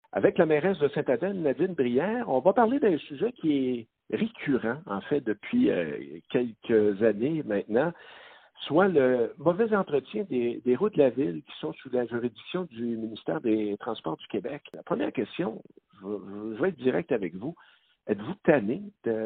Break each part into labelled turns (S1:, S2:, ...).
S1: avec la mairesse de Sainte-Adèle, Nadine Brière. On va parler d'un sujet qui est récurrent, en fait, depuis quelques années maintenant, soit le mauvais entretien des routes de la ville qui sont sous la juridiction du ministère des Transports du Québec. La première question, je vais être direct avec vous. Êtes-vous tanné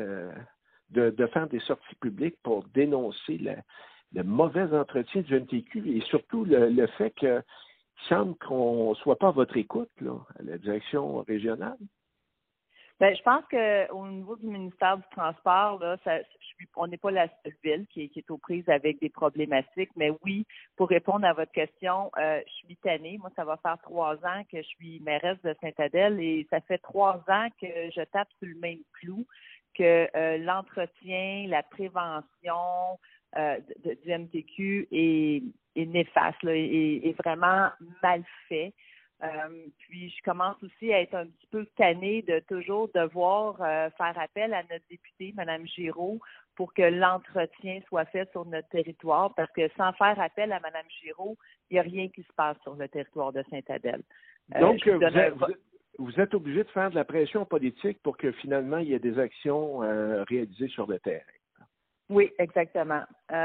S1: de faire des sorties publiques pour dénoncer le mauvais entretien du MTQ et surtout le fait qu'il semble qu'on ne soit pas à votre écoute là, à la direction régionale?
S2: Bien, je pense qu'au niveau du ministère du Transport, là, on n'est pas la seule ville qui est aux prises avec des problématiques, mais oui, pour répondre à votre question, je suis tannée. Moi, ça va faire 3 ans que je suis mairesse de Sainte-Adèle et ça fait 3 ans que je tape sur le même clou que l'entretien, la prévention du MTQ est néfaste, là, est vraiment mal fait. Puis je commence aussi à être un petit peu tannée de toujours devoir faire appel à notre députée, Mme Giraud, pour que l'entretien soit fait sur notre territoire, parce que sans faire appel à Mme Giraud, il n'y a rien qui se passe sur le territoire de Sainte-Adèle.
S1: Donc, vous êtes obligé de faire de la pression politique pour que finalement il y ait des actions réalisées sur le terrain.
S2: Oui, exactement.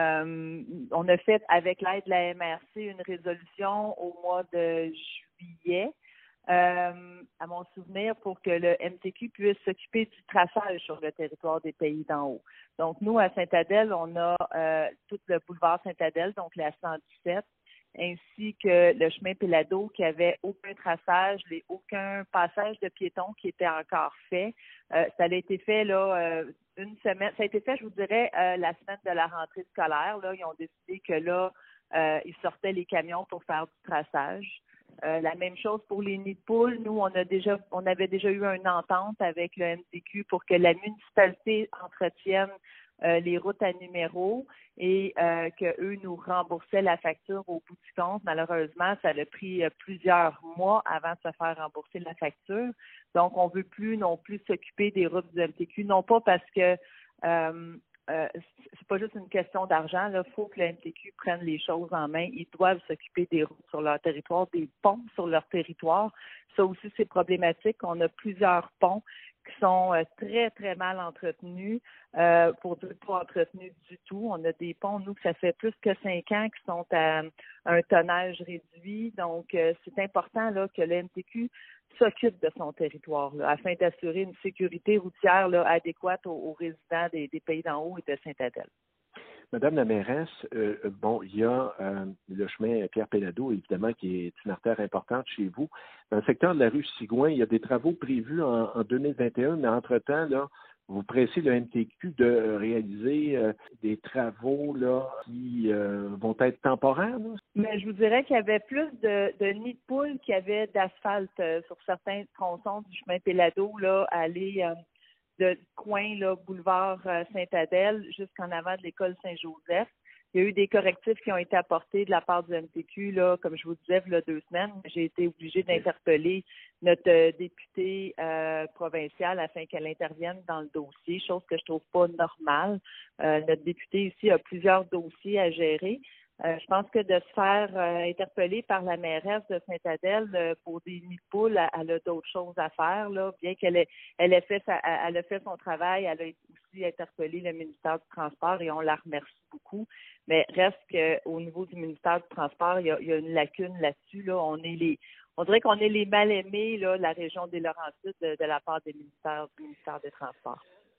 S2: On a fait, avec l'aide de la MRC, une résolution au mois de juillet, à mon souvenir, pour que le MTQ puisse s'occuper du traçage sur le territoire des Pays d'en haut. Donc, nous, à Sainte-Adèle, on a tout le boulevard Sainte-Adèle, donc la 117, ainsi que le chemin Pélado qui avait aucun traçage, aucun passage de piétons qui était encore fait. Ça a été fait là une semaine. Ça a été fait, je vous dirais, la semaine de la rentrée scolaire. Là, ils ont décidé que là, ils sortaient les camions pour faire du traçage. La même chose pour les nids de poules. Nous, on avait déjà eu une entente avec le MTQ pour que la municipalité entretienne les routes à numéro et qu'eux nous remboursaient la facture au bout du compte. Malheureusement, ça a pris plusieurs mois avant de se faire rembourser la facture. Donc, on ne veut plus non plus s'occuper des routes du MTQ, non pas parce que c'est pas juste une question d'argent. Il faut que le MTQ prenne les choses en main. Ils doivent s'occuper des routes sur leur territoire, des ponts sur leur territoire. Ça aussi, c'est problématique. On a plusieurs ponts qui sont très, très mal entretenus, pour dire pas entretenus du tout. On a des ponts, nous, que ça fait plus que 5 ans qui sont à un tonnage réduit. Donc, c'est important là que le MTQ s'occupe de son territoire là, afin d'assurer une sécurité routière là, adéquate aux résidents des Pays d'en haut et de Sainte-Adèle.
S1: Madame la mairesse, il y a le chemin Pierre-Pélado, évidemment, qui est une artère importante chez vous. Dans le secteur de la rue Sigouin, il y a des travaux prévus en 2021, mais entre-temps, là, vous pressez le MTQ de réaliser des travaux là qui vont être temporaires, là?
S2: Mais je vous dirais qu'il y avait plus de nids de poules qu'il y avait d'asphalte sur certains tronçons du chemin Pélado, là, aller de coin, là, boulevard Sainte-Adèle jusqu'en avant de l'école Saint-Joseph. Il y a eu des correctifs qui ont été apportés de la part du MTQ, là, comme je vous disais, il y a 2 semaines. J'ai été obligée d'interpeller notre députée provinciale afin qu'elle intervienne dans le dossier, chose que je trouve pas normale. Notre députée ici a plusieurs dossiers à gérer. Je pense que de se faire interpeller par la mairesse de Sainte-Adèle pour des nids de poules, elle a d'autres choses à faire, là, bien qu'elle ait fait son travail, elle a aussi interpellé le ministère du Transport et on la remercie beaucoup. Mais reste qu'au niveau du ministère du Transport, il y a une lacune là-dessus. Là. On dirait qu'on est les mal-aimés, là, la région des Laurentides, de la part du ministère des Transports.